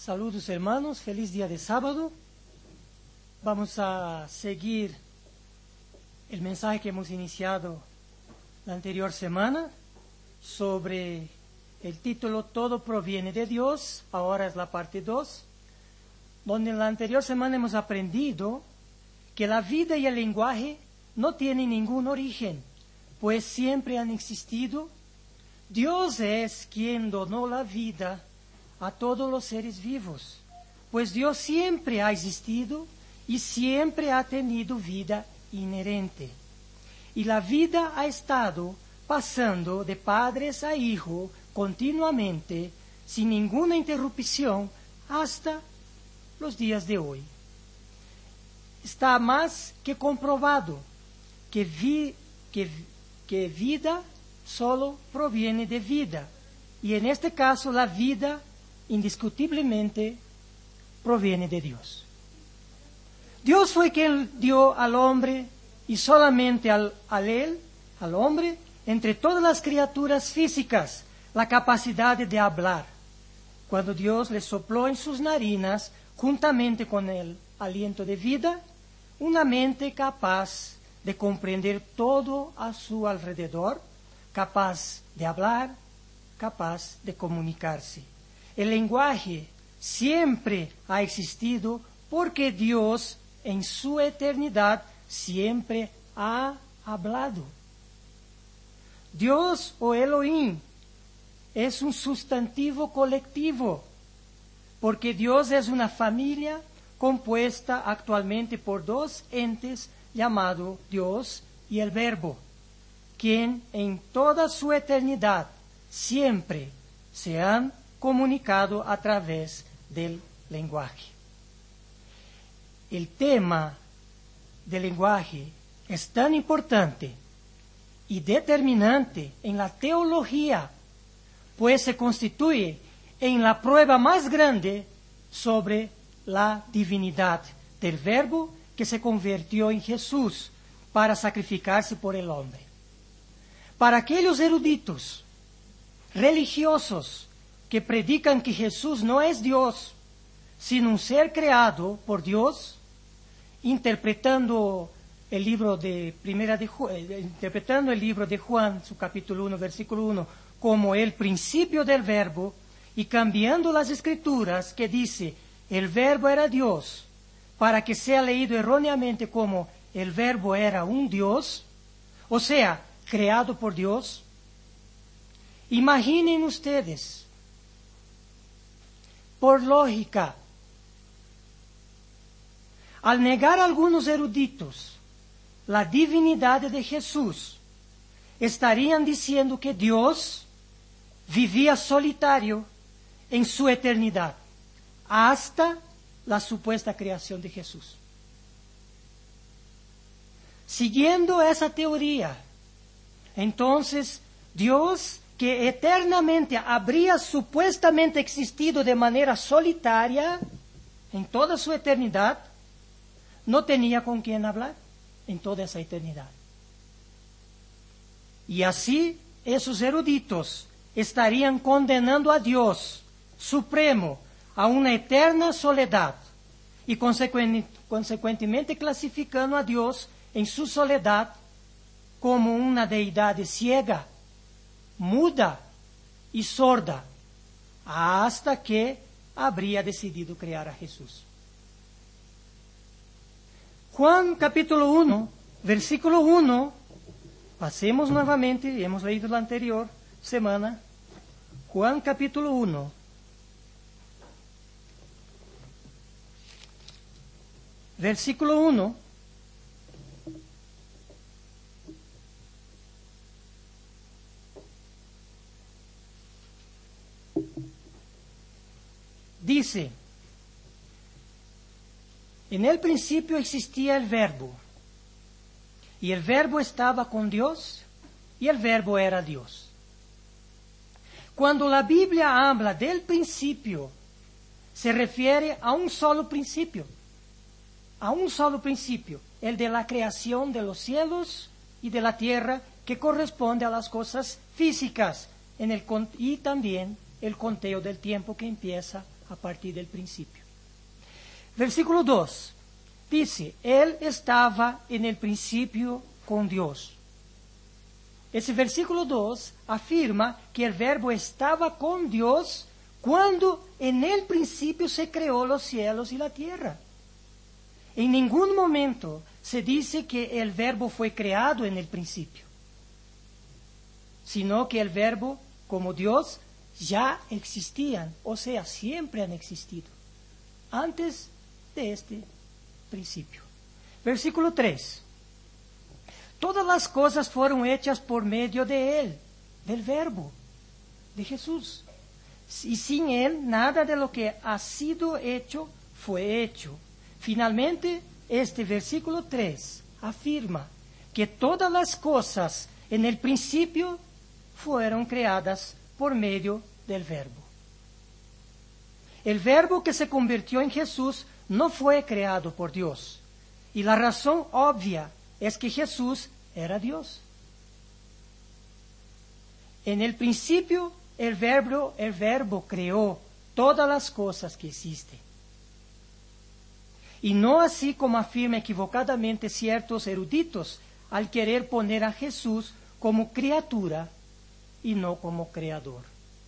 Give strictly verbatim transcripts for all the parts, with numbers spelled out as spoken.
Saludos hermanos, feliz día de sábado. Vamos a seguir el mensaje que hemos iniciado la anterior semana sobre el título Todo proviene de Dios. Ahora es la parte dos, donde en la anterior semana hemos aprendido que la vida y el lenguaje no tienen ningún origen, pues siempre han existido. Dios es quien donó la vida a todos los seres vivos, pues Dios siempre ha existido y siempre ha tenido vida inherente. Y la vida ha estado pasando de padres a hijos continuamente, sin ninguna interrupción, hasta los días de hoy. Está más que comprobado que, vi, que, que vida solo proviene de vida. Y en este caso la vida indiscutiblemente proviene de Dios. Dios fue quien dio al hombre y solamente al, al él, al hombre, entre todas las criaturas físicas, la capacidad de hablar. Cuando Dios le sopló en sus narinas, juntamente con el aliento de vida, una mente capaz de comprender todo a su alrededor, capaz de hablar, capaz de comunicarse. El lenguaje siempre ha existido porque Dios en su eternidad siempre ha hablado. Dios o Elohim es un sustantivo colectivo, porque Dios es una familia compuesta actualmente por dos entes llamados Dios y el Verbo, quien en toda su eternidad siempre se han comunicado a través del lenguaje. El tema del lenguaje es tan importante y determinante en la teología, pues se constituye en la prueba más grande sobre la divinidad del Verbo que se convirtió en Jesús para sacrificarse por el hombre. Para aquellos eruditos religiosos que predican que Jesús no es Dios, sino un ser creado por Dios, interpretando el libro de Primera de Juan, interpretando el libro de Juan, su capítulo uno, versículo uno, como el principio del Verbo, y cambiando las escrituras que dice el Verbo era Dios, para que sea leído erróneamente como el Verbo era un Dios, o sea, creado por Dios. Imaginen ustedes, por lógica, al negar a algunos eruditos la divinidad de Jesús, estarían diciendo que Dios vivía solitario en su eternidad, hasta la supuesta creación de Jesús. Siguiendo esa teoría, entonces Dios, que eternamente habría supuestamente existido de manera solitaria en toda su eternidad, no tenía con quién hablar en toda esa eternidad. Y así esos eruditos estarían condenando a Dios supremo a una eterna soledad y consecuentemente clasificando a Dios en su soledad como una deidad ciega, muda y sorda, hasta que habría decidido crear a Jesús. Juan capítulo uno, versículo uno, pasemos nuevamente, hemos leído la anterior semana, Juan capítulo uno, versículo uno, dice: en el principio existía el Verbo, y el Verbo estaba con Dios, y el Verbo era Dios. Cuando la Biblia habla del principio, se refiere a un solo principio, a un solo principio, el de la creación de los cielos y de la tierra, que corresponde a las cosas físicas, en el, y también el conteo del tiempo que empieza a partir del principio. Versículo dos. Dice, Él estaba en el principio con Dios. Ese versículo dos afirma que el verbo estaba con Dios cuando en el principio se creó los cielos y la tierra. En ningún momento se dice que el verbo fue creado en el principio, sino que el verbo, como Dios, ya existían, o sea, siempre han existido, antes de este principio. Versículo tres. Todas las cosas fueron hechas por medio de Él, del verbo, de Jesús. Y sin Él, nada de lo que ha sido hecho fue hecho. Finalmente, este versículo tres afirma que todas las cosas en el principio fueron creadas por medio del verbo. El verbo que se convirtió en Jesús no fue creado por Dios. Y la razón obvia es que Jesús era Dios. En el principio, el verbo, el verbo creó todas las cosas que existen. Y no así como afirman equivocadamente ciertos eruditos al querer poner a Jesús como criatura y no como creador.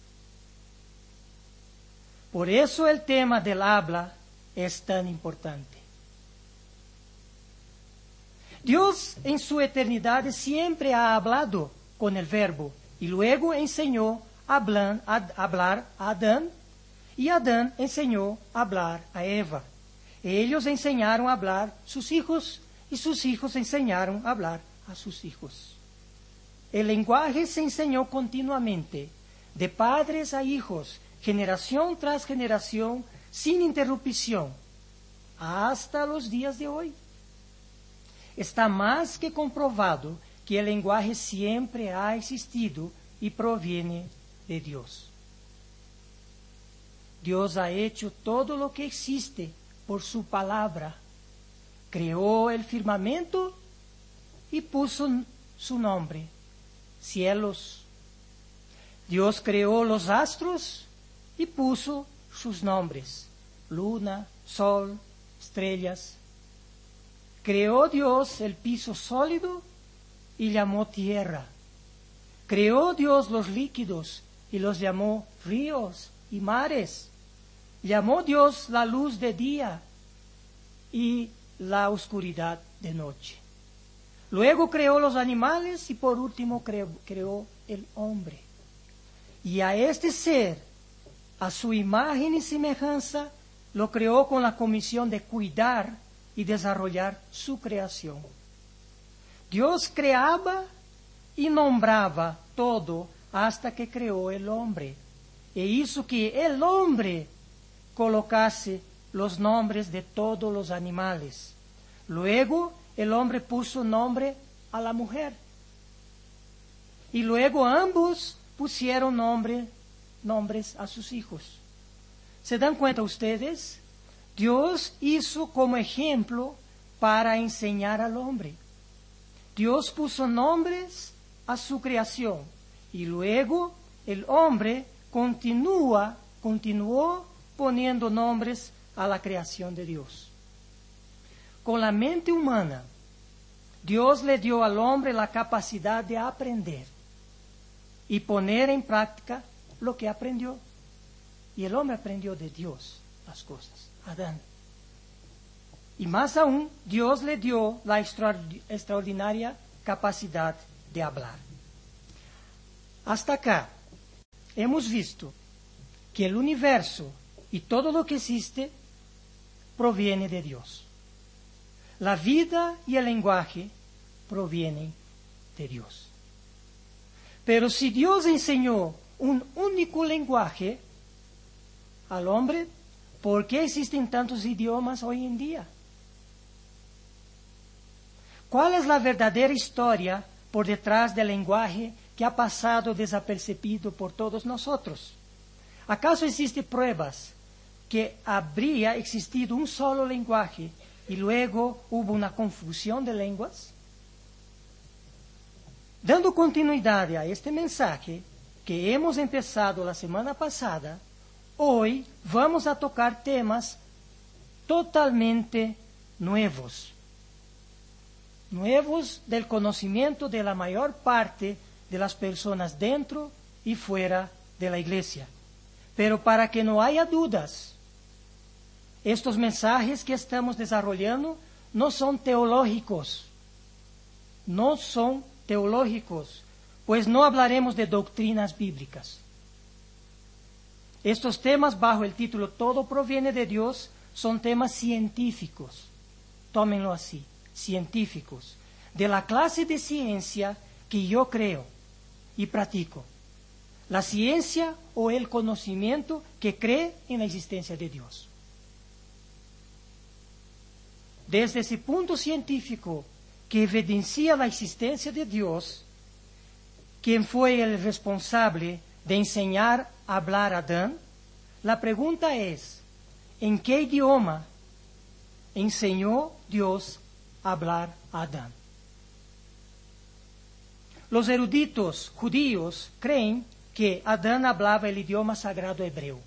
Por eso el tema del habla es tan importante. Dios en su eternidad siempre ha hablado con el verbo y luego enseñó a hablar, a hablar a Adán y Adán enseñó a hablar a Eva. Ellos enseñaron a hablar a sus hijos y sus hijos enseñaron a hablar a sus hijos. El lenguaje se enseñó continuamente, de padres a hijos, generación tras generación, sin interrupción, hasta los días de hoy. Está más que comprobado que el lenguaje siempre ha existido y proviene de Dios. Dios ha hecho todo lo que existe por su palabra. Creó el firmamento y puso su nombre, cielos. Dios creó los astros y puso sus nombres, luna, sol, estrellas. Creó Dios el piso sólido y llamó tierra. Creó Dios los líquidos y los llamó ríos y mares. Llamó Dios la luz de día y la oscuridad de noche. Luego creó los animales y por último creó, creó el hombre. Y a este ser, a su imagen y semejanza, lo creó con la comisión de cuidar y desarrollar su creación. Dios creaba y nombraba todo hasta que creó el hombre. E hizo que el hombre colocase los nombres de todos los animales. Luego el hombre puso nombre a la mujer. Y luego ambos pusieron nombre, nombres a sus hijos. ¿Se dan cuenta ustedes? Dios hizo como ejemplo para enseñar al hombre. Dios puso nombres a su creación y luego el hombre continúa, continuó poniendo nombres a la creación de Dios. Con la mente humana, Dios le dio al hombre la capacidad de aprender y poner en práctica lo que aprendió. Y el hombre aprendió de Dios las cosas, Adán. Y más aún, Dios le dio la extra, extraordinaria capacidad de hablar. Hasta acá hemos visto que el universo y todo lo que existe proviene de Dios. La vida y el lenguaje provienen de Dios. Pero si Dios enseñó un único lenguaje al hombre, ¿por qué existen tantos idiomas hoy en día? ¿Cuál es la verdadera historia por detrás del lenguaje que ha pasado desapercibido por todos nosotros? ¿Acaso existen pruebas que habría existido un solo lenguaje y luego hubo una confusión de lenguas? Dando continuidad a este mensaje que hemos empezado la semana pasada, hoy vamos a tocar temas totalmente nuevos. Nuevos del conocimiento de la mayor parte de las personas dentro y fuera de la iglesia. Pero para que no haya dudas, estos mensajes que estamos desarrollando no son teológicos. No son teológicos, pues no hablaremos de doctrinas bíblicas. Estos temas bajo el título Todo proviene de Dios son temas científicos. Tómenlo así, científicos, de la clase de ciencia que yo creo y practico. La ciencia o el conocimiento que cree en la existencia de Dios. Desde ese punto científico que evidencia la existencia de Dios, quien fue el responsable de enseñar a hablar a Adán, la pregunta es, ¿en qué idioma enseñó Dios a hablar a Adán? Los eruditos judíos creen que Adán hablaba el idioma sagrado hebreo.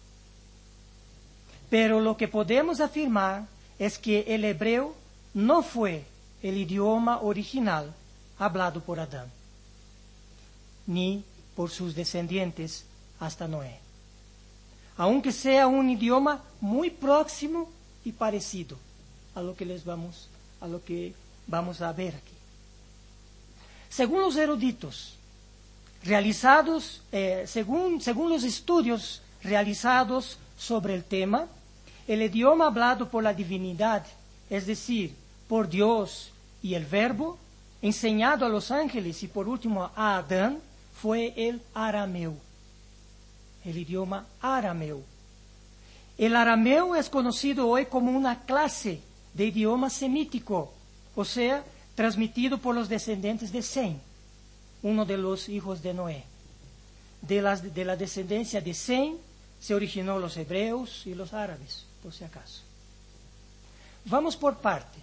Pero lo que podemos afirmar es que el hebreo no fue el idioma original hablado por Adán, ni por sus descendientes hasta Noé, aunque sea un idioma muy próximo y parecido a lo que les vamos, a lo que vamos a ver aquí. Según los eruditos realizados, eh, según, según los estudios realizados sobre el tema, el idioma hablado por la divinidad, es decir, por Dios y el Verbo, enseñado a los ángeles y por último a Adán, fue el arameo, el idioma arameo. El arameo es conocido hoy como una clase de idioma semítico, o sea, transmitido por los descendientes de Sem, uno de los hijos de Noé. De, las, de la descendencia de Sem se originó los hebreos y los árabes, por si acaso. Vamos por parte.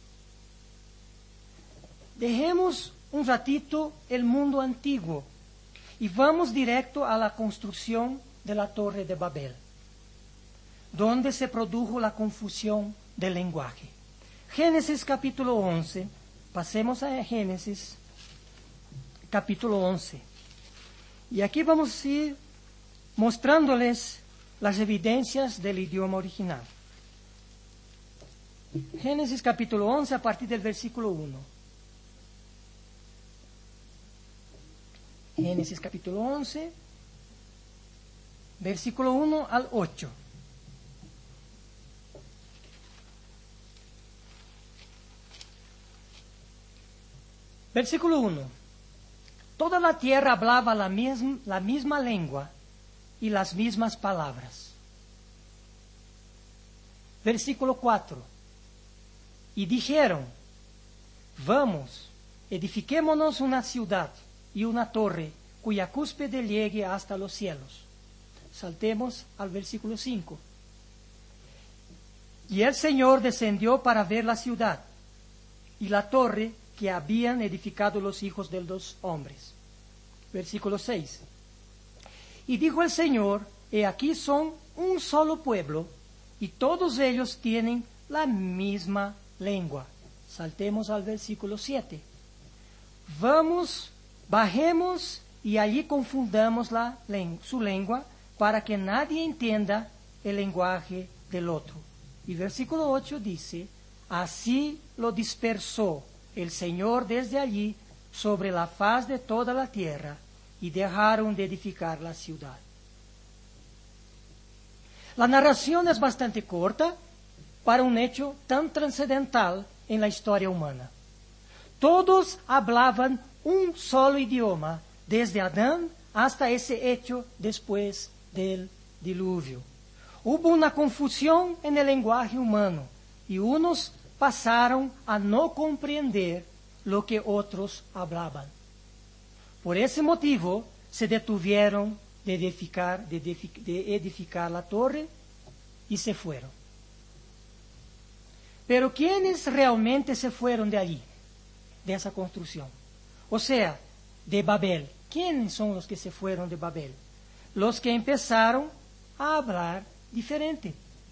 Dejemos un ratito el mundo antiguo y vamos directo a la construcción de la Torre de Babel, donde se produjo la confusión del lenguaje. Génesis capítulo once, pasemos a Génesis capítulo once. Y aquí vamos a ir mostrándoles las evidencias del idioma original. Génesis capítulo once a partir del versículo uno. Génesis capítulo once, versículo uno al ocho. Versículo uno. Toda la tierra hablaba la misma, la misma lengua y las mismas palabras. Versículo cuatro. Y dijeron, vamos, edifiquémonos una ciudad y una torre cuya cúspide llegue hasta los cielos. Saltemos al versículo cinco. Y el Señor descendió para ver la ciudad y la torre que habían edificado los hijos de los hombres. Versículo seis. Y dijo el Señor, he aquí son un solo pueblo, y todos ellos tienen la misma lengua. Saltemos al versículo siete. Vamos, bajemos y allí confundamos la, su lengua, para que nadie entienda el lenguaje del otro. Y versículo ocho dice, así lo dispersó el Señor desde allí sobre la faz de toda la tierra, y dejaron de edificar la ciudad. La narración es bastante corta para un hecho tan trascendental en la historia humana. Todos hablaban un solo idioma, desde Adán hasta ese hecho después del diluvio. Hubo una confusión en el lenguaje humano, y unos pasaron a no comprender lo que otros hablaban. Por ese motivo, se detuvieron de edificar, de edific- de edificar la torre y se fueron. Pero ¿quiénes realmente se fueron de allí, de esa construcción? O sea, de Babel. ¿Quiénes son los que se fueron de Babel? Los que empezaron a hablar diferente.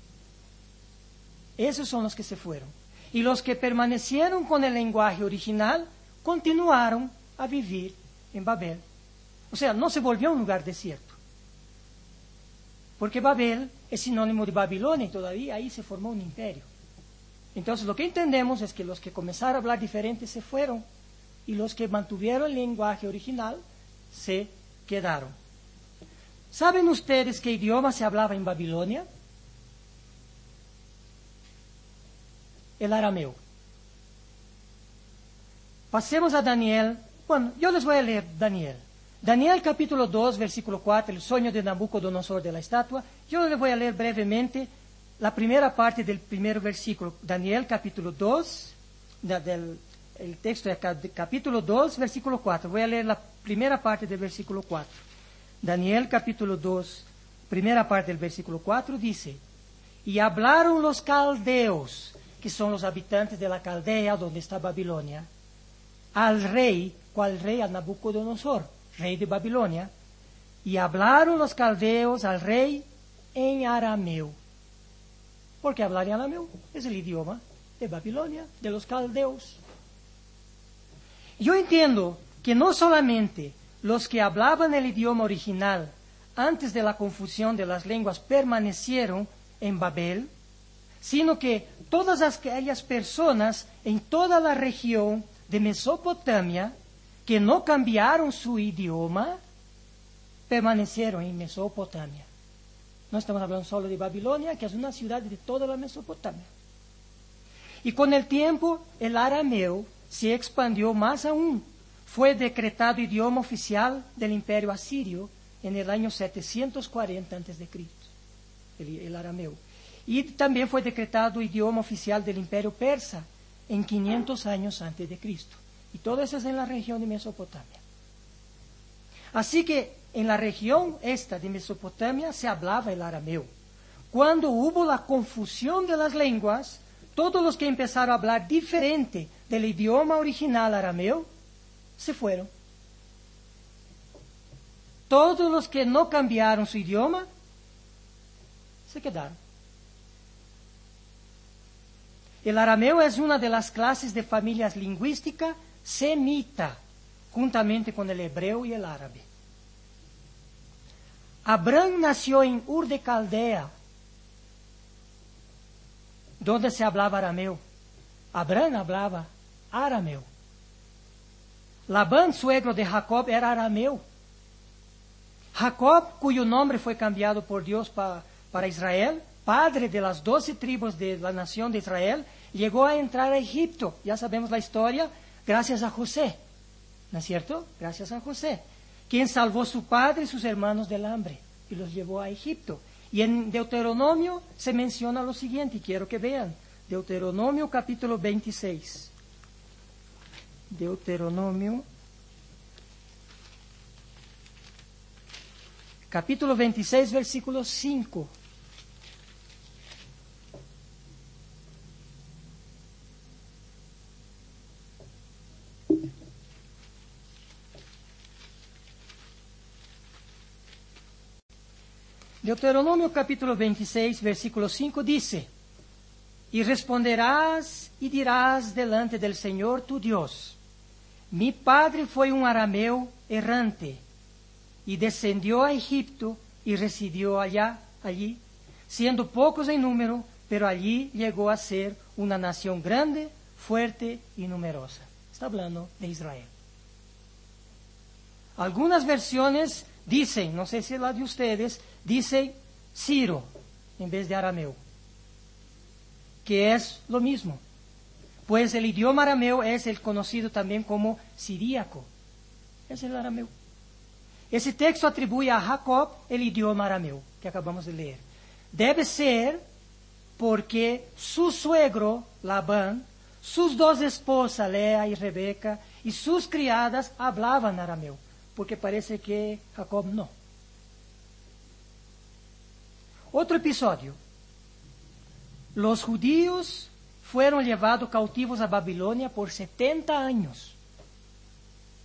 Esos son los que se fueron. Y los que permanecieron con el lenguaje original continuaron a vivir en Babel. O sea, no se volvió un lugar desierto. Porque Babel es sinónimo de Babilonia y todavía ahí se formó un imperio. Entonces lo que entendemos es que los que comenzaron a hablar diferente se fueron y los que mantuvieron el lenguaje original se quedaron. ¿Saben ustedes qué idioma se hablaba en Babilonia? El arameo. Pasemos a Daniel. Bueno, yo les voy a leer Daniel. Daniel capítulo dos, versículo cuatro, el sueño de Nabucodonosor de la estatua. Yo les voy a leer brevemente la primera parte del primer versículo. Daniel capítulo dos, de, del, el texto es capítulo dos, versículo cuatro. Voy a leer la primera parte del versículo cuatro. Daniel capítulo dos, primera parte del versículo cuatro dice: y hablaron los caldeos, que son los habitantes de la Caldea, donde está Babilonia, al rey, ¿cuál rey? A Nabucodonosor, rey de Babilonia. Y hablaron los caldeos al rey en arameo. ¿Por qué hablar en arameo? Es el idioma de Babilonia, de los caldeos. Yo entiendo que no solamente los que hablaban el idioma original antes de la confusión de las lenguas permanecieron en Babel, sino que todas aquellas personas en toda la región de Mesopotamia que no cambiaron su idioma, permanecieron en Mesopotamia. No estamos hablando solo de Babilonia, que es una ciudad de toda la Mesopotamia. Y con el tiempo, el arameo se expandió más aún. Fue decretado idioma oficial del imperio asirio en el año setecientos cuarenta antes de Cristo, el, el arameo. Y también fue decretado idioma oficial del imperio persa en quinientos años antes de Cristo. Y todo eso es en la región de Mesopotamia. Así que en la región esta de Mesopotamia se hablaba el arameo. Cuando hubo la confusión de las lenguas, todos los que empezaron a hablar diferente del idioma original arameo, se fueron. Todos los que no cambiaron su idioma, se quedaron. El arameo es una de las clases de familias lingüísticas semita, juntamente con el hebreo y el árabe. Abraham nació en Ur de Caldea, donde se hablaba arameo. Abraham hablaba arameo. Labán, suegro de Jacob, era arameo. Jacob, cuyo nombre fue cambiado por Dios pa, para Israel, padre de las doce tribus de la nación de Israel, llegó a entrar a Egipto. Ya sabemos la historia, gracias a José. ¿No es cierto? Gracias a José, quien salvó a su padre y sus hermanos del hambre y los llevó a Egipto. Y en Deuteronomio se menciona lo siguiente, y quiero que vean. Deuteronomio capítulo veintiséis. Deuteronomio capítulo veintiséis, versículo cinco. Deuteronomio capítulo veintiséis, versículo cinco dice: y responderás y dirás delante del Señor tu Dios: mi padre fue un arameo errante, y descendió a Egipto y residió allá, allí, siendo pocos en número, pero allí llegó a ser una nación grande, fuerte y numerosa. Está hablando de Israel. Algunas versiones dicen, no sé si la de ustedes, dice Ciro en vez de arameo, que es lo mismo. Pues el idioma arameo es el conocido también como siríaco. Es el arameo. Ese texto atribuye a Jacob el idioma arameo que acabamos de leer. Debe ser porque su suegro, Labán, sus dos esposas, Lea y Rebeca, y sus criadas hablaban arameo, porque parece que Jacob no. Otro episodio. Los judíos fueron llevados cautivos a Babilonia por setenta años.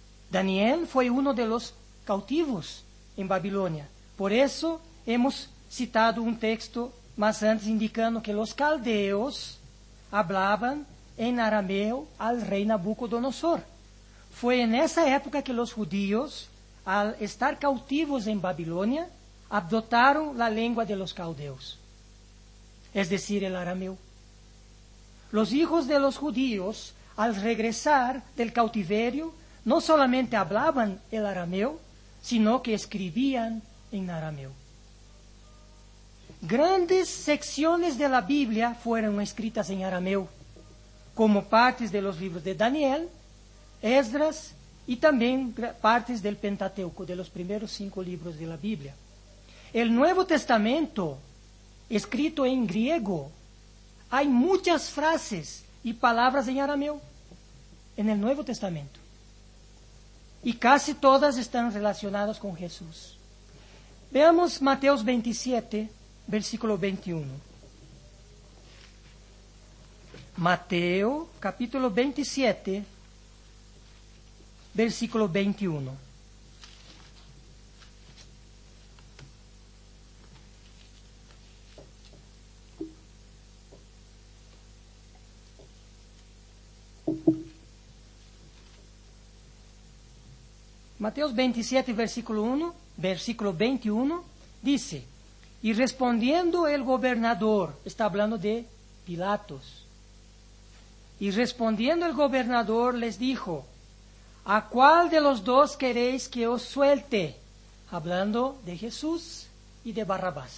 Daniel fue uno de los cautivos en Babilonia. Por eso hemos citado un texto más antes indicando que los caldeos hablaban en arameo al rey Nabucodonosor. Fue en esa época que los judíos, al estar cautivos en Babilonia, adoptaron la lengua de los caldeos, es decir, el arameo. Los hijos de los judíos, al regresar del cautiverio, no solamente hablaban el arameo, sino que escribían en arameo. Grandes secciones de la Biblia fueron escritas en arameo, como partes de los libros de Daniel, Esdras y también partes del Pentateuco, de los primeros cinco libros de la Biblia. El Nuevo Testamento, escrito en griego, hay muchas frases y palabras en arameo en el Nuevo Testamento. Y casi todas están relacionadas con Jesús. Veamos Mateos veintisiete, versículo veintiuno. Mateo, capítulo veintisiete, versículo veintiuno. Mateos veintisiete, versículo uno, versículo veintiuno, dice: y respondiendo el gobernador, está hablando de Pilatos, y respondiendo el gobernador les dijo: ¿a cuál de los dos queréis que os suelte? Hablando de Jesús y de Barrabás.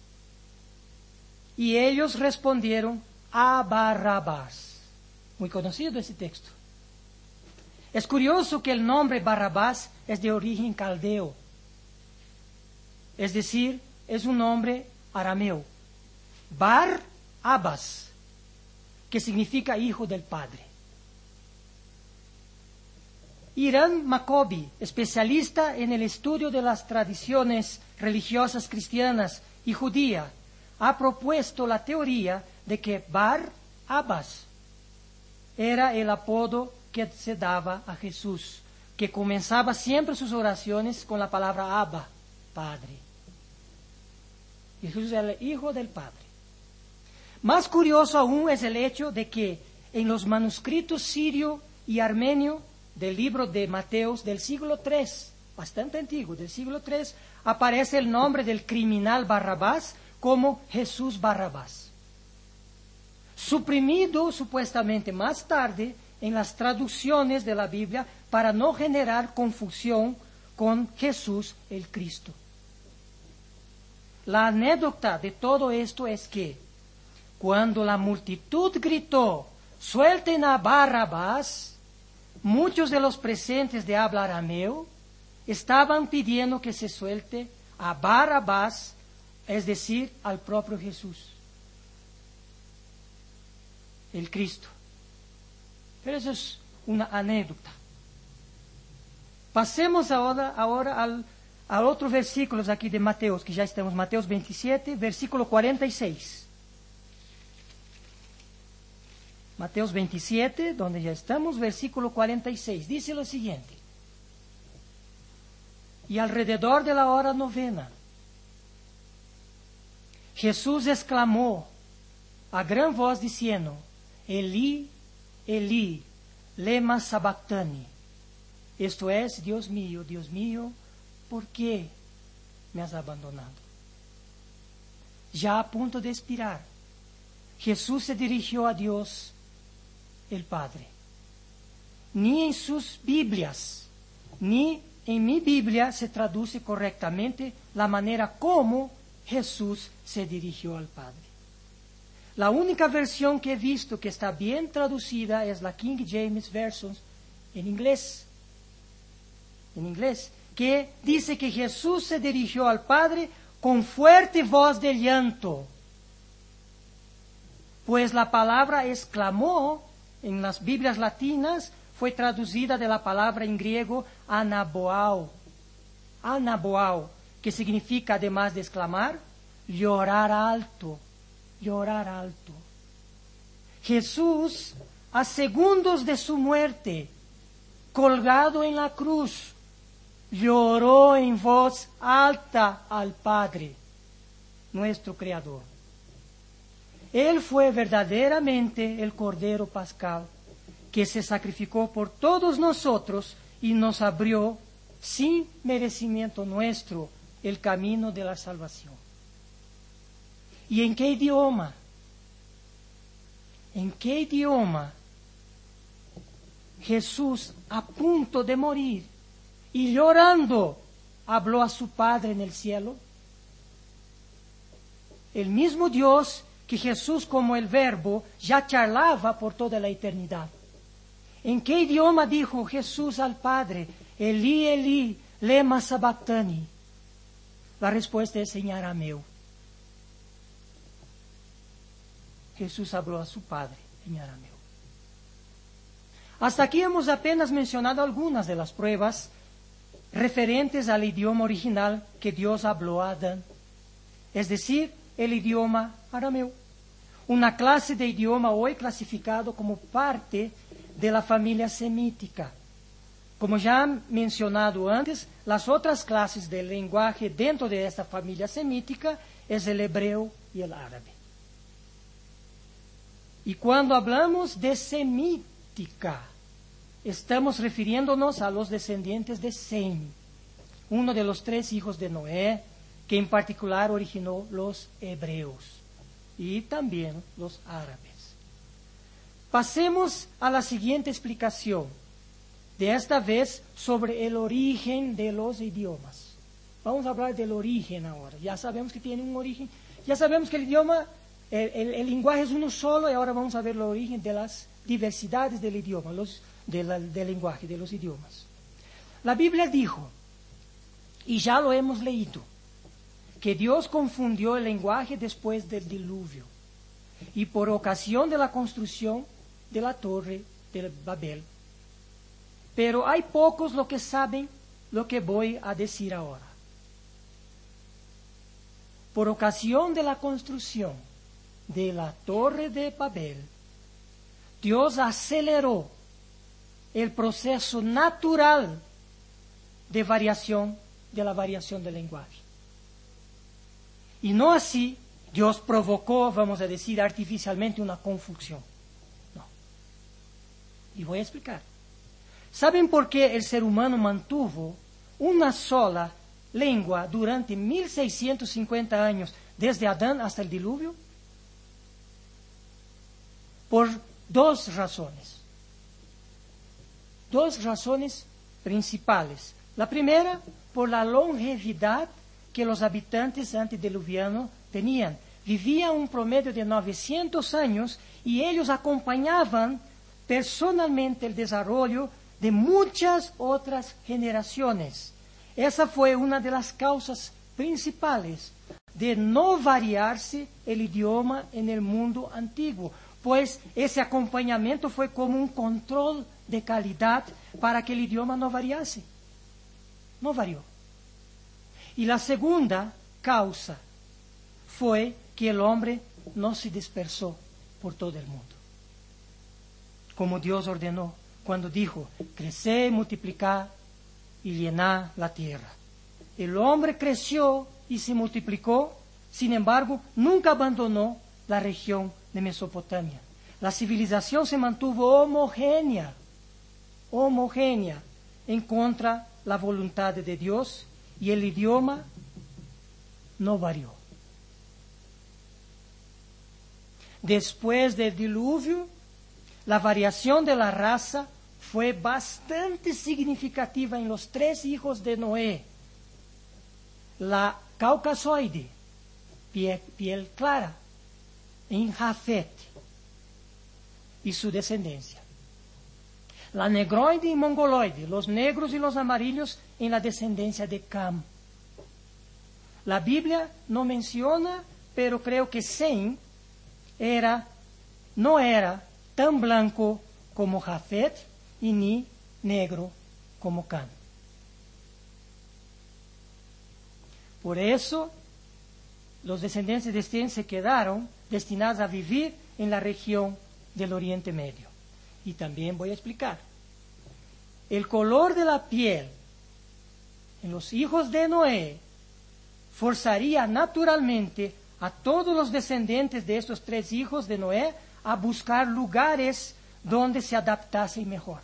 Y ellos respondieron: a Barrabás. Muy conocido ese texto. Es curioso que el nombre Barrabás es de origen caldeo, es decir, es un nombre arameo. Bar-Abas, que significa hijo del padre. Hiram Maccoby, especialista en el estudio de las tradiciones religiosas cristianas y judía, ha propuesto la teoría de que Bar-Abas era el apodo que se daba a Jesús, que comenzaba siempre sus oraciones con la palabra Abba, Padre. Y Jesús era el hijo del Padre. Más curioso aún es el hecho de que en los manuscritos sirio y armenio del libro de Mateos del siglo tres, bastante antiguo, del siglo tres, aparece el nombre del criminal Barrabás como Jesús Barrabás. Suprimido supuestamente más tarde en las traducciones de la Biblia para no generar confusión con Jesús el Cristo. La anécdota de todo esto es que cuando la multitud gritó: suelten a Barrabás, muchos de los presentes de habla arameo estaban pidiendo que se suelte a Barrabás, es decir, al propio Jesús, el Cristo. Pero eso es una anécdota. Pasemos ahora, ahora al, a otros versículos aquí de Mateos, que ya estamos, Mateos veintisiete, versículo cuarenta y seis. Mateos veintisiete, donde ya estamos, versículo cuarenta y seis, dice lo siguiente: y alrededor de la hora novena, Jesús exclamó a gran voz diciendo: Elí, Elí, lema sabactani. Esto es: Dios mío, Dios mío, ¿por qué me has abandonado? Ya a punto de expirar, Jesús se dirigió a Dios el Padre. Ni en sus Biblias, ni en mi Biblia se traduce correctamente la manera como Jesús se dirigió al Padre. La única versión que he visto que está bien traducida es la King James Version en inglés. En inglés, que dice que Jesús se dirigió al Padre con fuerte voz de llanto. Pues la palabra exclamó en las Biblias latinas fue traducida de la palabra en griego anaboao. Anaboao, que significa, además de exclamar, llorar alto. Llorar alto. Jesús, a segundos de su muerte, colgado en la cruz, lloró en voz alta al Padre. nuestro Creador. Él fue verdaderamente el Cordero Pascal que se sacrificó por todos nosotros y nos abrió, sin merecimiento nuestro, el camino de la salvación. ¿Y en qué idioma? ¿En qué idioma Jesús, a punto de morir y llorando, habló a su Padre en el cielo? El mismo Dios que Jesús, como el Verbo, ya charlaba por toda la eternidad. ¿En qué idioma dijo Jesús al Padre, Elí, Elí, lema sabactani? La respuesta es en arameo. Jesús habló a su Padre en arameo. Hasta aquí hemos apenas mencionado algunas de las pruebas referentes al idioma original que Dios habló a Adán, es decir, el idioma arameo, una clase de idioma hoy clasificado como parte de la familia semítica. Como ya han mencionado antes, las otras clases del lenguaje dentro de esta familia semítica es el hebreo y el árabe. Y cuando hablamos de semítica, estamos refiriéndonos a los descendientes de Sem, uno de los tres hijos de Noé, que en particular originó los hebreos y también los árabes. Pasemos a la siguiente explicación, de esta vez sobre el origen de los idiomas. Vamos a hablar del origen ahora. Ya sabemos que tiene un origen, ya sabemos que el idioma, el, el, el lenguaje es uno solo, y ahora vamos a ver el origen de las diversidades del idioma, los, de la, del lenguaje, de los idiomas. La Biblia dijo, y ya lo hemos leído, que Dios confundió el lenguaje después del diluvio y por ocasión de la construcción de la torre de Babel. Pero hay pocos los que saben lo que voy a decir ahora. Por ocasión de la construcción de la torre de Babel, Dios aceleró el proceso natural de variación, de la variación del lenguaje. Y no así, Dios provocó, vamos a decir, artificialmente una confusión. No. Y voy a explicar. ¿Saben por qué el ser humano mantuvo una sola lengua durante mil seiscientos cincuenta años, desde Adán hasta el diluvio? Por dos razones. Dos razones principales. La primera, por la longevidad que los habitantes antediluvianos tenían. Vivían un promedio de novecientos años y ellos acompañaban personalmente el desarrollo de muchas otras generaciones. Esa fue una de las causas principales de no variarse el idioma en el mundo antiguo, pues ese acompañamiento fue como un control de calidad para que el idioma no variase. No varió. Y la segunda causa fue que el hombre no se dispersó por todo el mundo, como Dios ordenó cuando dijo, creced, multiplicad y llenad la tierra. El hombre creció y se multiplicó, sin embargo, nunca abandonó la región de Mesopotamia. La civilización se mantuvo homogénea, homogénea, en contra de la voluntad de Dios, y el idioma no varió. Después del diluvio, la variación de la raza fue bastante significativa en los tres hijos de Noé. La caucasoide, piel, piel clara, en Jafet y su descendencia. La negroide y mongoloide, los negros y los amarillos, en la descendencia de Cam. La Biblia no menciona, pero creo que Sem era, no era tan blanco como Jafet y ni negro como Cam. Por eso, los descendientes de Sem se quedaron destinados a vivir en la región del Oriente Medio. Y también voy a explicar. El color de la piel en los hijos de Noé forzaría naturalmente a todos los descendientes de estos tres hijos de Noé a buscar lugares donde se adaptasen mejor.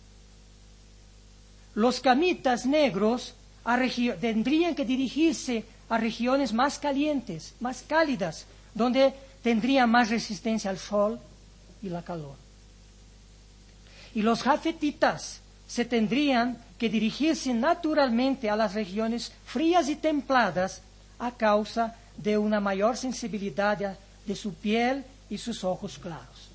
Los camitas negros a regio- tendrían que dirigirse a regiones más calientes, más cálidas, donde tendrían más resistencia al sol y la calor. Y los jafetitas se tendrían que dirigirse naturalmente a las regiones frías y templadas a causa de una mayor sensibilidad de, de su piel y sus ojos claros.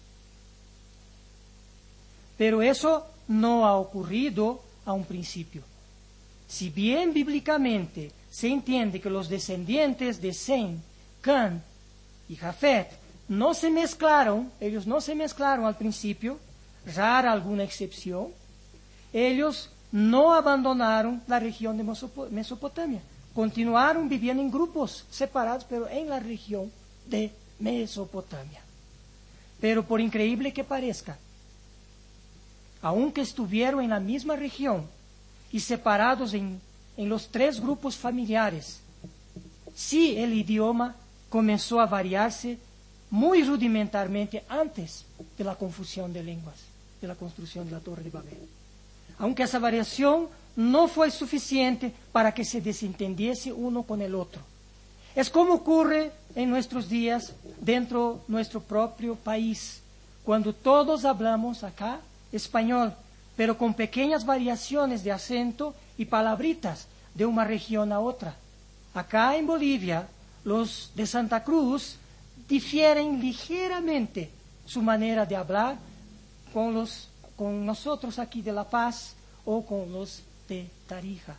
Pero eso no ha ocurrido a un principio. Si bien bíblicamente se entiende que los descendientes de Sem, Cam y Jafet no se mezclaron, ellos no se mezclaron al principio, rara alguna excepción, ellos no abandonaron la región de Mesopotamia. Continuaron viviendo en grupos separados, pero en la región de Mesopotamia. Pero por increíble que parezca, aunque estuvieron en la misma región y separados en, en los tres grupos familiares, sí el idioma comenzó a variarse muy rudimentarmente antes de la confusión de lenguas, de la construcción de la Torre de Babel. Aunque esa variación no fue suficiente para que se desentendiese uno con el otro. Es como ocurre en nuestros días dentro de nuestro propio país, cuando todos hablamos acá español, pero con pequeñas variaciones de acento y palabritas de una región a otra. Acá en Bolivia, los de Santa Cruz difieren ligeramente su manera de hablar con, los, con nosotros aquí de La Paz o con los de Tarija.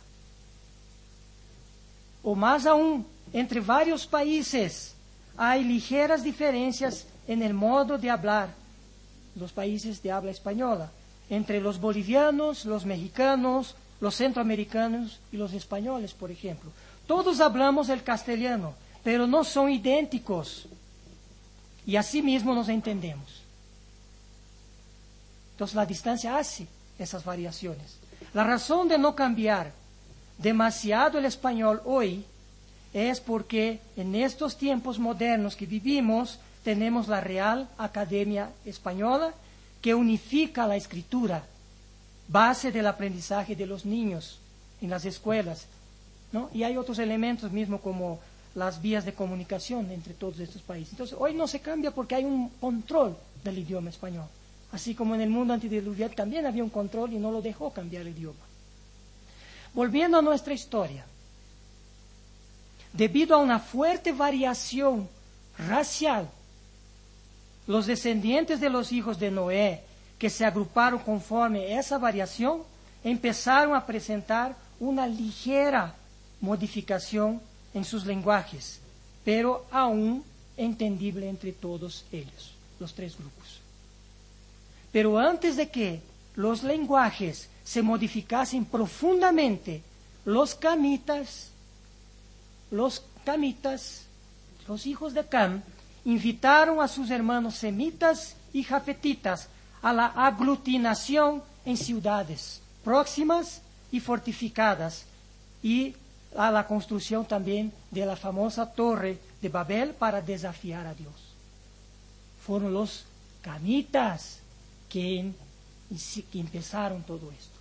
O más aún, entre varios países hay ligeras diferencias en el modo de hablar, los países de habla española, entre los bolivianos, los mexicanos, los centroamericanos y los españoles, por ejemplo. Todos hablamos el castellano, pero no son idénticos. Y así mismo nos entendemos. Entonces la distancia hace esas variaciones. La razón de no cambiar demasiado el español hoy es porque en estos tiempos modernos que vivimos tenemos la Real Academia Española que unifica la escritura, base del aprendizaje de los niños en las escuelas, ¿no? Y hay otros elementos mismo como las vías de comunicación entre todos estos países. Entonces, hoy no se cambia porque hay un control del idioma español. Así como en el mundo antediluvial también había un control y no lo dejó cambiar el idioma. Volviendo a nuestra historia, debido a una fuerte variación racial, los descendientes de los hijos de Noé, que se agruparon conforme esa variación, empezaron a presentar una ligera modificación en sus lenguajes, pero aún entendible entre todos ellos, los tres grupos. Pero antes de que los lenguajes se modificasen profundamente, los camitas, los camitas, los hijos de Cam, invitaron a sus hermanos semitas y jafetitas a la aglutinación en ciudades próximas y fortificadas y a la construcción también de la famosa Torre de Babel para desafiar a Dios. Fueron los camitas que, que empezaron todo esto.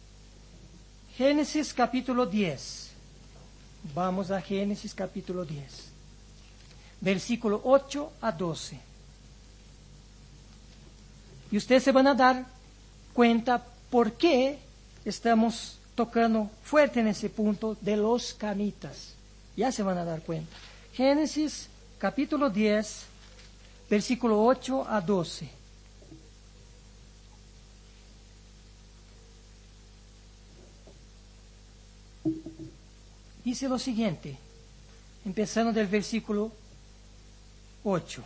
Génesis capítulo diez. Vamos a Génesis capítulo diez. Versículo ocho a doce. Y ustedes se van a dar cuenta por qué estamos tocando fuerte en ese punto de los camitas. Ya se van a dar cuenta. Génesis capítulo diez, versículo ocho a doce. Dice lo siguiente, empezando del versículo ocho.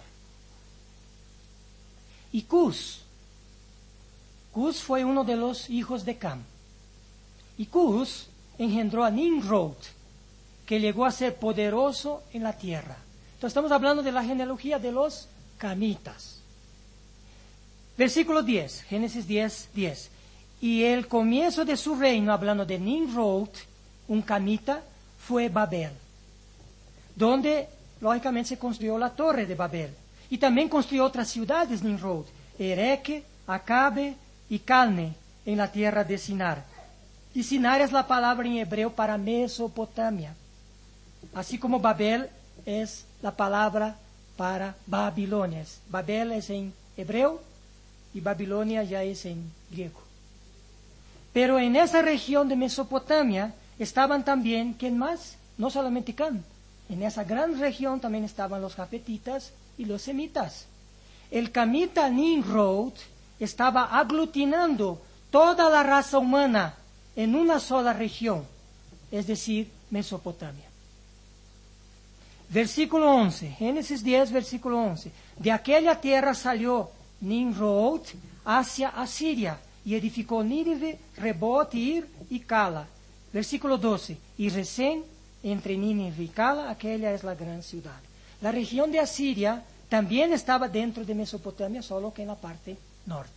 Y Cus, Cus fue uno de los hijos de Cam. Y Cus engendró a Nimrod, que llegó a ser poderoso en la tierra. Entonces estamos hablando de la genealogía de los camitas. Versículo diez, Génesis diez, diez. Y el comienzo de su reino, hablando de Nimrod, un camita, fue Babel, donde lógicamente se construyó la Torre de Babel. Y también construyó otras ciudades, Nimrod, Ereque, Acabe y Calne, en la tierra de Sinar. Y Sinar es la palabra en hebreo para Mesopotamia. Así como Babel es la palabra para Babilonia. Babel es en hebreo y Babilonia ya es en griego. Pero en esa región de Mesopotamia estaban también, ¿quién más? No solamente Cam. En esa gran región también estaban los jafetitas y los semitas. El camita Nimrod estaba aglutinando toda la raza humana en una sola región, es decir, Mesopotamia. Versículo once, Génesis diez, versículo once. De aquella tierra salió Nimrod hacia Asiria y edificó Nínive, Rebot, Ir y Cala. Versículo doce. Y Resén, entre Nínive y Cala, aquella es la gran ciudad. La región de Asiria también estaba dentro de Mesopotamia, solo que en la parte norte.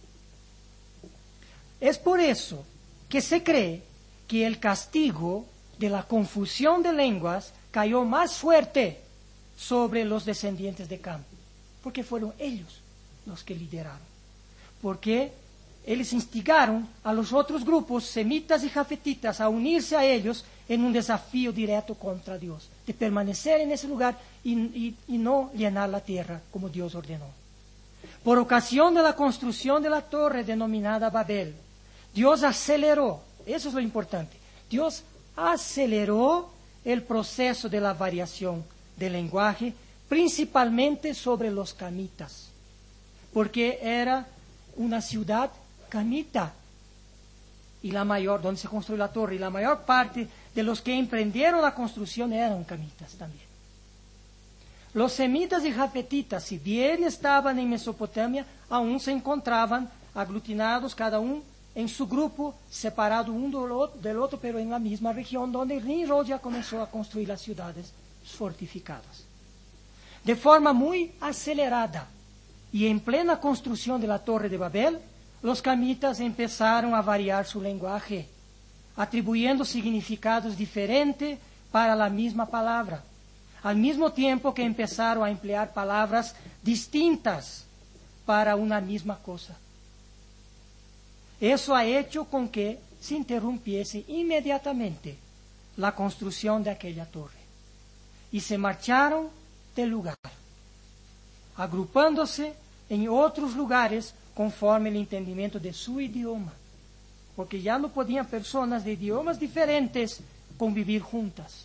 Es por eso que se cree que el castigo de la confusión de lenguas cayó más fuerte sobre los descendientes de Cam, porque fueron ellos los que lideraron. Porque ellos instigaron a los otros grupos, semitas y jafetitas, a unirse a ellos en un desafío directo contra Dios, de permanecer en ese lugar y, y, y no llenar la tierra como Dios ordenó. Por ocasión de la construcción de la torre denominada Babel, Dios aceleró, eso es lo importante, Dios aceleró el proceso de la variación del lenguaje, principalmente sobre los camitas, porque era una ciudad camita, y la mayor, donde se construyó la torre, y la mayor parte de los que emprendieron la construcción eran camitas también. Los semitas y jafetitas, si bien estaban en Mesopotamia, aún se encontraban aglutinados, cada uno en su grupo, separado uno del otro, pero en la misma región donde Nimrod ya comenzó a construir las ciudades fortificadas. De forma muy acelerada y en plena construcción de la Torre de Babel, los camitas empezaron a variar su lenguaje, atribuyendo significados diferentes para la misma palabra, al mismo tiempo que empezaron a emplear palabras distintas para una misma cosa. Eso ha hecho con que se interrumpiese inmediatamente la construcción de aquella torre. Y se marcharon del lugar, agrupándose en otros lugares conforme el entendimiento de su idioma. Porque ya no podían personas de idiomas diferentes convivir juntas.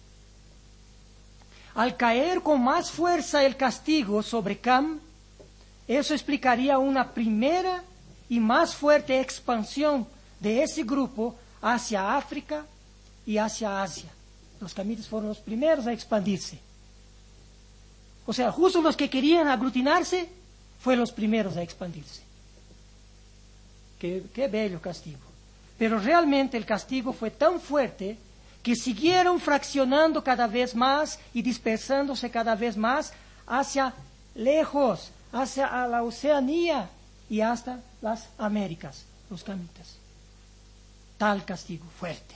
Al caer con más fuerza el castigo sobre Cam, eso explicaría una primera y más fuerte expansión de ese grupo hacia África y hacia Asia. Los camitas fueron los primeros a expandirse. O sea, justo los que querían aglutinarse, fueron los primeros a expandirse. Qué, qué bello castigo. Pero realmente el castigo fue tan fuerte que siguieron fraccionando cada vez más y dispersándose cada vez más hacia lejos, hacia la Oceanía y hasta las Américas, los camitas. Tal castigo fuerte.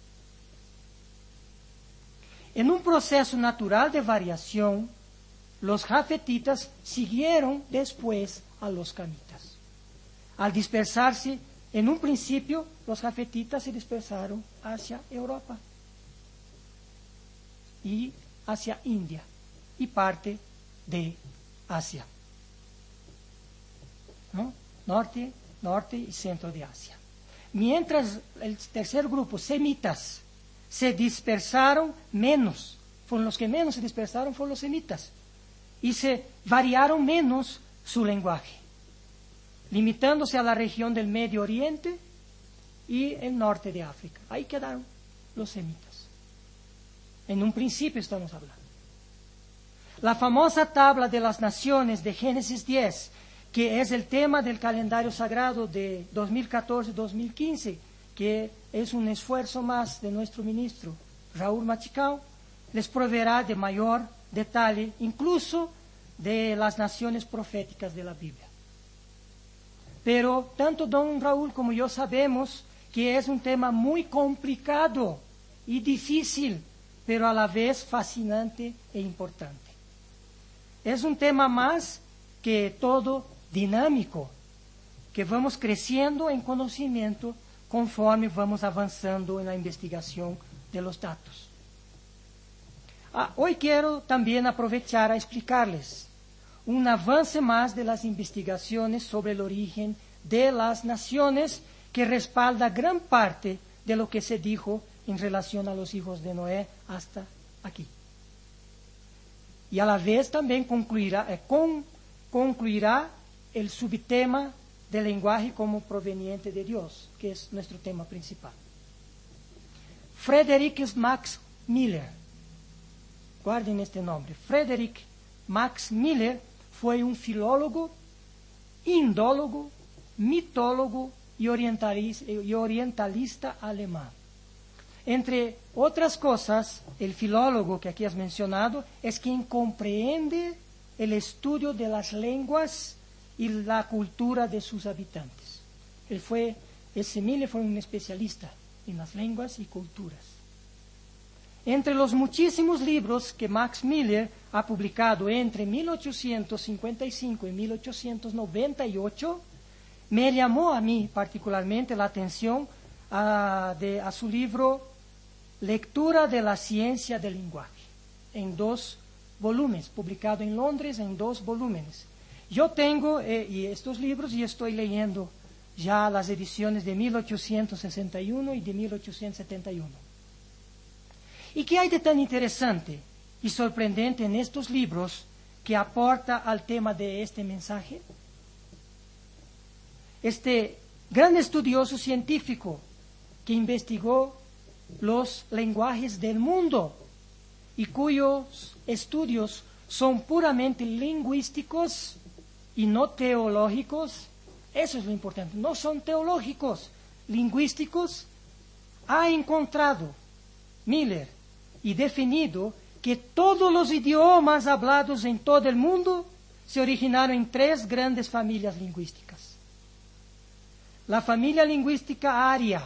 En un proceso natural de variación, los jafetitas siguieron después a los camitas. Al dispersarse, en un principio, los jafetitas se dispersaron hacia Europa y hacia India y parte de Asia. ¿No? Norte, norte y centro de Asia. Mientras el tercer grupo, semitas, se dispersaron menos, fueron los que menos se dispersaron, fueron los semitas, y se variaron menos su lenguaje, limitándose a la región del Medio Oriente y el norte de África. Ahí quedaron los semitas. En un principio estamos hablando. La famosa tabla de las naciones de Génesis diez, que es el tema del calendario sagrado de dos mil catorce dos mil quince, que es un esfuerzo más de nuestro ministro Raúl Machicao, les proveerá de mayor detalle, incluso de las naciones proféticas de la Biblia. Pero tanto don Raúl como yo sabemos que es un tema muy complicado y difícil pero a la vez fascinante e importante. Es un tema más que todo dinámico, que vamos creciendo en conocimiento conforme vamos avanzando en la investigación de los datos. Ah, hoy quiero también aprovechar a explicarles un avance más de las investigaciones sobre el origen de las naciones que respalda gran parte de lo que se dijo en relación a los hijos de Noé hasta aquí. Y a la vez también concluirá, eh, con, concluirá el subtema del lenguaje como proveniente de Dios, que es nuestro tema principal. Frederick Max Miller, guarden este nombre, Frederick Max Miller fue un filólogo, indólogo, mitólogo y orientalista, y orientalista alemán. Entre otras cosas, el filólogo que aquí has mencionado es quien comprende el estudio de las lenguas y la cultura de sus habitantes. Él fue, ese Miller fue un especialista en las lenguas y culturas. Entre los muchísimos libros que Max Miller ha publicado entre mil ochocientos cincuenta y cinco y mil ochocientos noventa y ocho, me llamó a mí particularmente la atención a, de, a su libro Lectura de la Ciencia del Lenguaje, en dos volúmenes, publicado en Londres en dos volúmenes. Yo tengo eh, y estos libros y estoy leyendo ya las ediciones de mil ochocientos sesenta y uno y de mil ochocientos setenta y uno. ¿Y qué hay de tan interesante y sorprendente en estos libros que aporta al tema de este mensaje? Este gran estudioso científico que investigó los lenguajes del mundo y cuyos estudios son puramente lingüísticos y no teológicos, eso es lo importante, no son teológicos, lingüísticos, ha encontrado Miller y definido que todos los idiomas hablados en todo el mundo se originaron en tres grandes familias lingüísticas. La familia lingüística aria,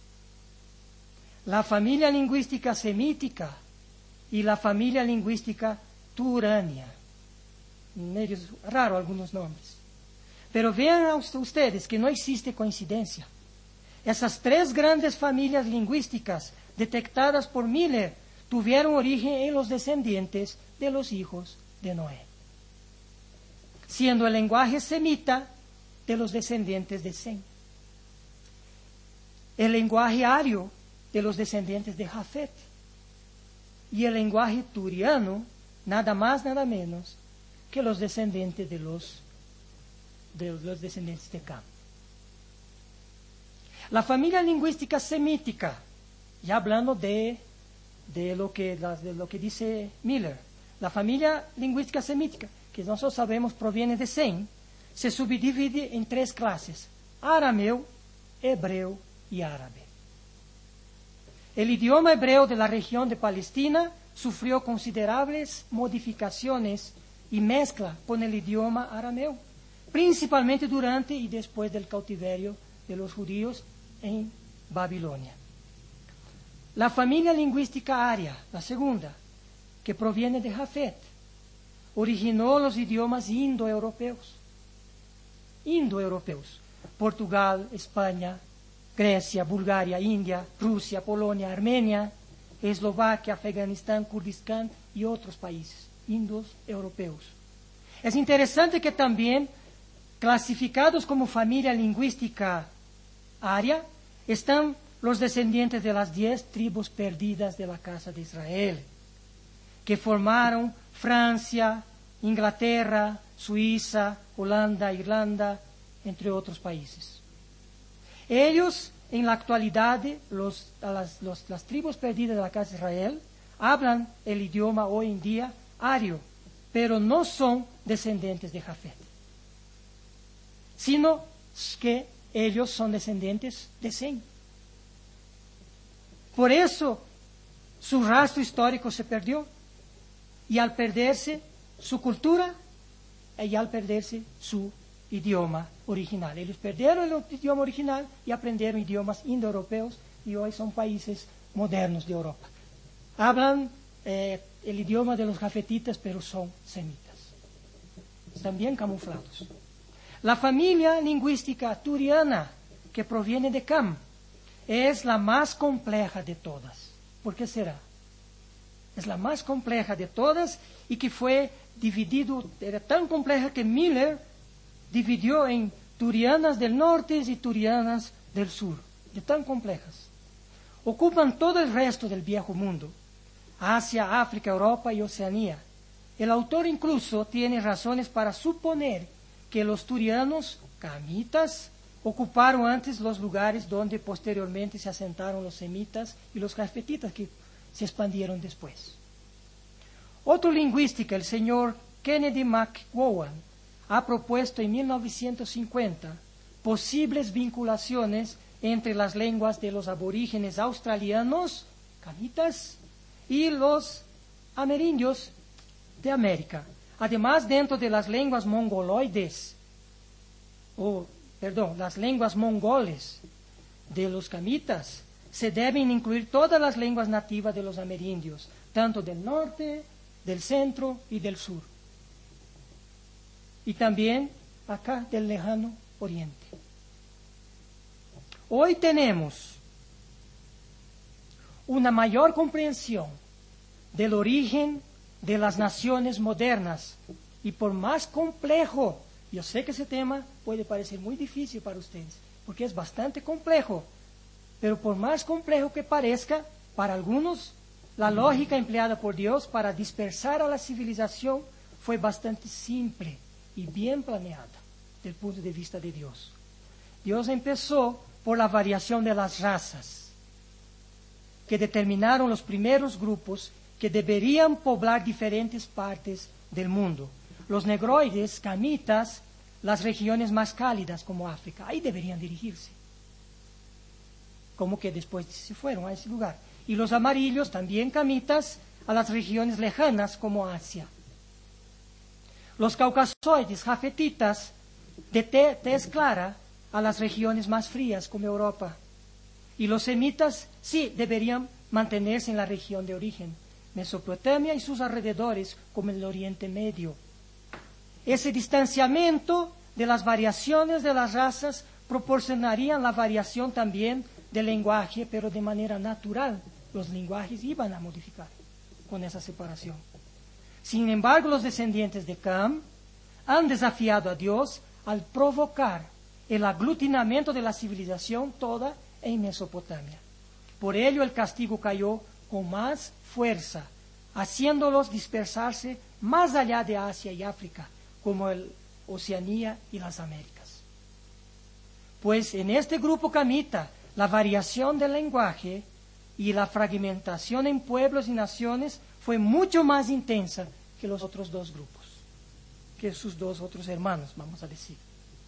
la familia lingüística semítica y la familia lingüística turania. Medio raro algunos nombres. Pero vean ustedes que no existe coincidencia. Esas tres grandes familias lingüísticas detectadas por Miller tuvieron origen en los descendientes de los hijos de Noé, siendo el lenguaje semita de los descendientes de Sem, el lenguaje ario de los descendientes de Jafet y el lenguaje turiano, nada más, nada menos que los descendientes de los, de los descendientes de Cam. La familia lingüística semítica, ya hablando de, de, lo que, de lo que dice Miller, la familia lingüística semítica, que nosotros sabemos proviene de Sem, se subdivide en tres clases: arameo, hebreo y árabe. El idioma hebreo de la región de Palestina sufrió considerables modificaciones y mezcla con el idioma arameo, principalmente durante y después del cautiverio de los judíos en Babilonia. La familia lingüística aria, la segunda, que proviene de Jafet, originó los idiomas indoeuropeos. Indoeuropeos. Portugal, España, Grecia, Bulgaria, India, Rusia, Polonia, Armenia, Eslovaquia, Afganistán, Kurdistán y otros países indoeuropeos. Es interesante que también, clasificados como familia lingüística aria, están los descendientes de las diez tribus perdidas de la casa de Israel, que formaron Francia, Inglaterra, Suiza, Holanda, Irlanda, entre otros países. Ellos, en la actualidad, los, las, los, las tribus perdidas de la casa de Israel, hablan el idioma hoy en día ario, pero no son descendientes de Jafet, sino que ellos son descendientes de Sem. Por eso su rastro histórico se perdió, y al perderse su cultura, y al perderse su idioma original. Ellos perdieron el idioma original y aprendieron idiomas indoeuropeos, y hoy son países modernos de Europa. Hablan eh, el idioma de los jafetitas, pero son semitas. Están bien camuflados. La familia lingüística turiana, que proviene de Cam, es la más compleja de todas. ¿Por qué será? Es la más compleja de todas y que fue dividido, era tan compleja que Miller dividió en turianas del norte y turianas del sur, de tan complejas. Ocupan todo el resto del viejo mundo, Asia, África, Europa y Oceanía. El autor incluso tiene razones para suponer que los turianos camitas ocuparon antes los lugares donde posteriormente se asentaron los semitas y los jafetitas que se expandieron después. Otro lingüística, el señor Kennedy McGowan, ha propuesto en mil novecientos cincuenta posibles vinculaciones entre las lenguas de los aborígenes australianos, camitas, y los amerindios de América. Además, dentro de las lenguas mongoloides, o, perdón, las lenguas mongoles de los camitas, se deben incluir todas las lenguas nativas de los amerindios, tanto del norte, del centro y del sur. Y también acá del lejano oriente. Hoy tenemos una mayor comprensión del origen de las naciones modernas. Y por más complejo, yo sé que ese tema puede parecer muy difícil para ustedes, porque es bastante complejo, pero por más complejo que parezca, para algunos, la lógica empleada por Dios para dispersar a la civilización fue bastante simple y bien planeada, desde el punto de vista de Dios. Dios empezó por la variación de las razas, que determinaron los primeros grupos que deberían poblar diferentes partes del mundo. Los negroides, camitas, las regiones más cálidas como África, ahí deberían dirigirse. Como que después se fueron a ese lugar. Y los amarillos, también camitas, a las regiones lejanas como Asia. Los caucasoides, jafetitas, de te- tez clara, a las regiones más frías como Europa. Y los semitas, sí, deberían mantenerse en la región de origen, Mesopotamia y sus alrededores, como el Oriente Medio. Ese distanciamiento de las variaciones de las razas proporcionaría la variación también del lenguaje, pero de manera natural. Los lenguajes iban a modificar con esa separación. Sin embargo, los descendientes de Cam han desafiado a Dios al provocar el aglutinamiento de la civilización toda en Mesopotamia. Por ello el castigo cayó con más fuerza, haciéndolos dispersarse más allá de Asia y África, como el Oceanía y las Américas. Pues en este grupo camita, la variación del lenguaje y la fragmentación en pueblos y naciones fue mucho más intensa que los otros dos grupos, que sus dos otros hermanos, vamos a decir.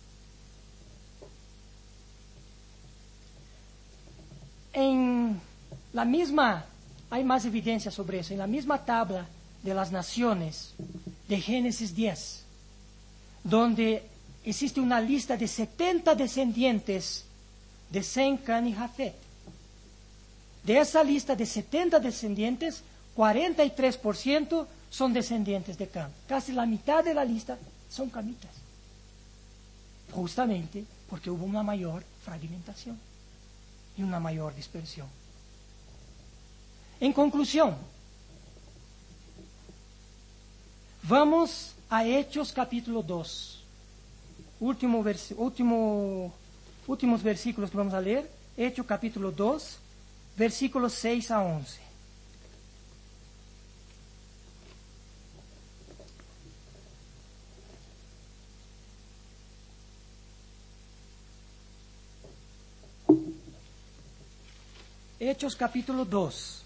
En la misma, hay más evidencia sobre eso, en la misma tabla de las naciones de Génesis diez, donde existe una lista de setenta descendientes de Sem, Can y Jafet. De esa lista de setenta descendientes, cuarenta y tres por ciento son descendientes de Cam. Casi la mitad de la lista son camitas. Justamente porque hubo una mayor fragmentación y una mayor dispersión. En conclusión, vamos a Hechos capítulo dos. Último vers- último, últimos versículos que vamos a leer. Hechos capítulo dos, versículos seis a once. Hechos capítulo dos,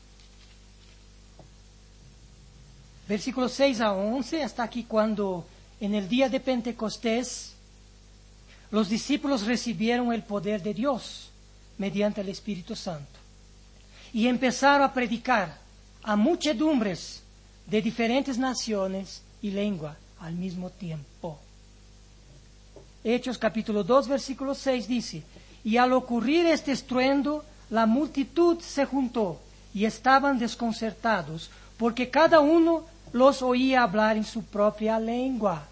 versículos seis a once, hasta aquí cuando en el día de Pentecostés los discípulos recibieron el poder de Dios mediante el Espíritu Santo y empezaron a predicar a muchedumbres de diferentes naciones y lengua al mismo tiempo. Hechos capítulo dos, versículo seis dice: y al ocurrir este estruendo, la multitud se juntó y estaban desconcertados, porque cada uno los oía hablar en su propia lengua.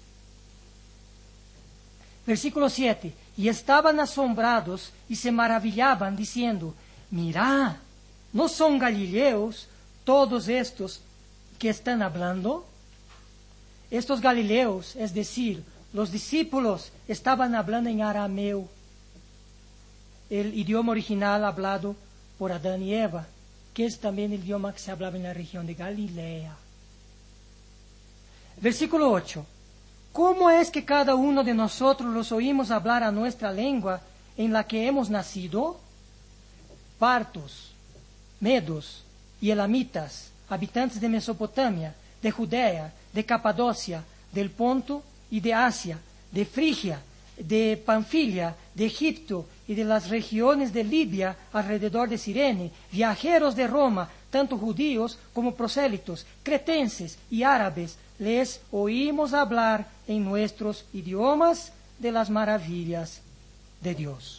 Versículo siete. Y estaban asombrados y se maravillaban, diciendo, mirad, ¿no son galileos todos estos que están hablando? Estos galileos, es decir, los discípulos, estaban hablando en arameo, el idioma original hablado por Adán y Eva, que es también el idioma que se hablaba en la región de Galilea. Versículo ocho. ¿Cómo es que cada uno de nosotros los oímos hablar a nuestra lengua en la que hemos nacido? Partos, medos y elamitas, habitantes de Mesopotamia, de Judea, de Capadocia, del Ponto y de Asia, de Frigia, de Panfilia, de Egipto y de las regiones de Libia alrededor de Cirene, viajeros de Roma, tanto judíos como prosélitos, cretenses y árabes, les oímos hablar en nuestros idiomas de las maravillas de Dios.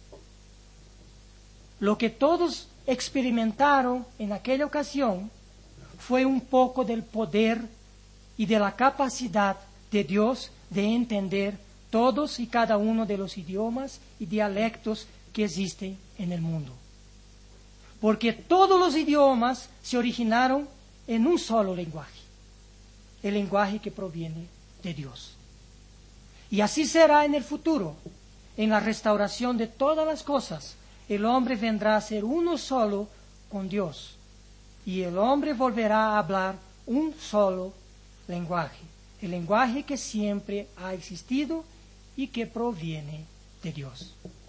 Lo que todos experimentaron en aquella ocasión fue un poco del poder y de la capacidad de Dios de entender todos y cada uno de los idiomas y dialectos que existen en el mundo. Porque todos los idiomas se originaron en un solo lenguaje, el lenguaje que proviene de Dios. Y así será en el futuro, en la restauración de todas las cosas. El hombre vendrá a ser uno solo con Dios, y el hombre volverá a hablar un solo lenguaje, el lenguaje que siempre ha existido y que proviene de Dios.